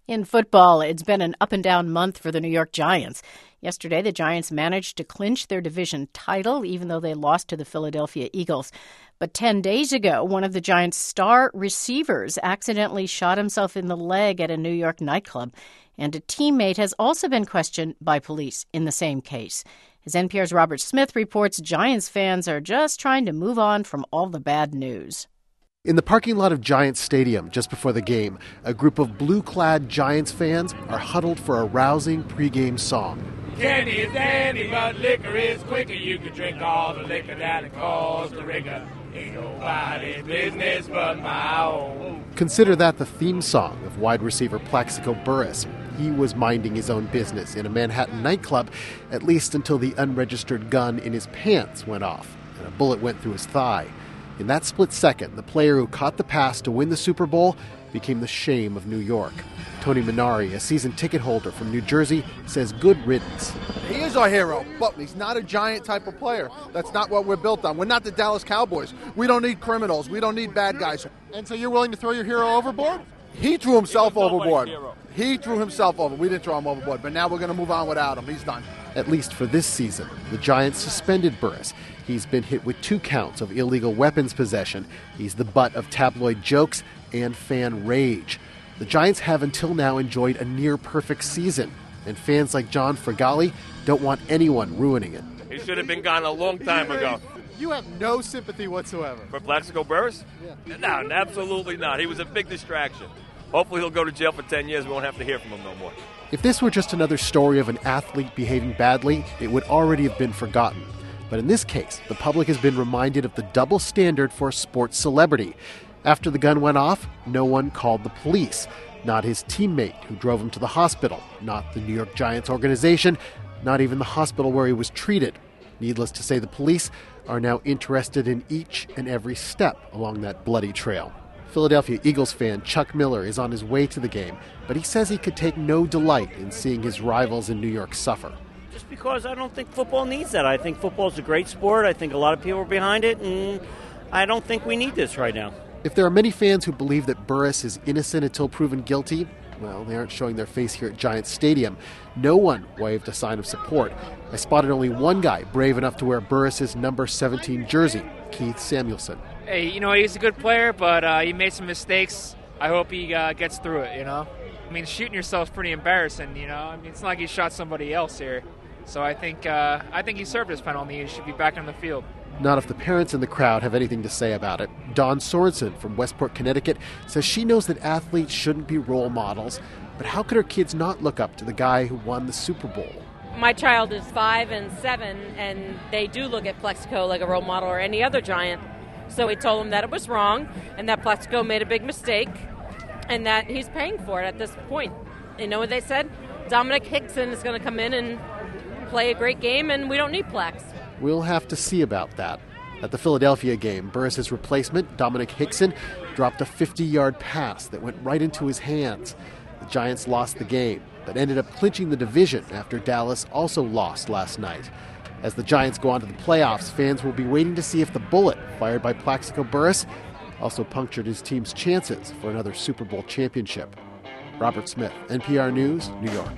In football, it's been an up-and-down month for the New York Giants. Yesterday, the Giants managed to clinch their division title, even though they lost to the Philadelphia Eagles. But 10 days ago, one of the Giants' star receivers accidentally shot himself in the leg at a New York nightclub, and a teammate has also been questioned by police in the same case. As NPR's Robert Smith reports, Giants fans are just trying to move on from all the bad news. In the parking lot of Giants Stadium just before the game, a group of blue-clad Giants fans are huddled for a rousing pregame song. Candy is dandy, but liquor is quicker. You can drink all the liquor that it Costa Rica. Ain't nobody's business but my own. Consider that the theme song of wide receiver Plaxico Burress. He was minding his own business in a Manhattan nightclub, at least until the unregistered gun in his pants went off and a bullet went through his thigh. In that split second, the player who caught the pass to win the Super Bowl became the shame of New York. Tony Minari, a season ticket holder from New Jersey, says good riddance. He is our hero, but he's not a giant type of player. That's not what we're built on. We're not the Dallas Cowboys. We don't need criminals. We don't need bad guys. And so you're willing to throw your hero overboard? He threw himself overboard. He threw himself over. We didn't throw him overboard, but now we're going to move on without him. He's done. At least for this season, the Giants suspended Burress. He's been hit with 2 counts of illegal weapons possession. He's the butt of tabloid jokes and fan rage. The Giants have until now enjoyed a near-perfect season, and fans like John Frgali don't want anyone ruining it. He should have been gone a long time ago. You have no sympathy whatsoever. For Plaxico Burress? Yeah. No, absolutely not. He was a big distraction. Hopefully he'll go to jail for 10 years. We won't have to hear from him no more. If this were just another story of an athlete behaving badly, it would already have been forgotten. But in this case, the public has been reminded of the double standard for a sports celebrity. After the gun went off, no one called the police. Not his teammate who drove him to the hospital, not the New York Giants organization, not even the hospital where he was treated. Needless to say, the police are now interested in each and every step along that bloody trail. Philadelphia Eagles fan Chuck Miller is on his way to the game, but he says he could take no delight in seeing his rivals in New York suffer. Just because I don't think football needs that. I think football is a great sport. I think a lot of people are behind it, and I don't think we need this right now. If there are many fans who believe that Burress is innocent until proven guilty, well, they aren't showing their face here at Giants Stadium. No one waved a sign of support. I spotted only one guy brave enough to wear Burress's number 17 jersey, Keith Samuelson. Hey, he's a good player, but he made some mistakes. I hope he gets through it, I mean, shooting yourself is pretty embarrassing, I mean, it's not like he shot somebody else here. So I think he served his penalty. He should be back on the field. Not if the parents in the crowd have anything to say about it. Dawn Sorensen from Westport, Connecticut, says she knows that athletes shouldn't be role models, but how could her kids not look up to the guy who won the Super Bowl? My child is 5 and 7, and they do look at Plaxico like a role model or any other Giant. So we told them that it was wrong, and that Plaxico made a big mistake, and that he's paying for it at this point. You know what they said? Dominic Hickson is going to come in and play a great game, and we don't need Plax. We'll have to see about that. At the Philadelphia game, Burress's replacement, Dominic Hickson, dropped a 50-yard pass that went right into his hands. The Giants lost the game, but ended up clinching the division after Dallas also lost last night. As the Giants go on to the playoffs, fans will be waiting to see if the bullet fired by Plaxico Burress also punctured his team's chances for another Super Bowl championship. Robert Smith, NPR News, New York.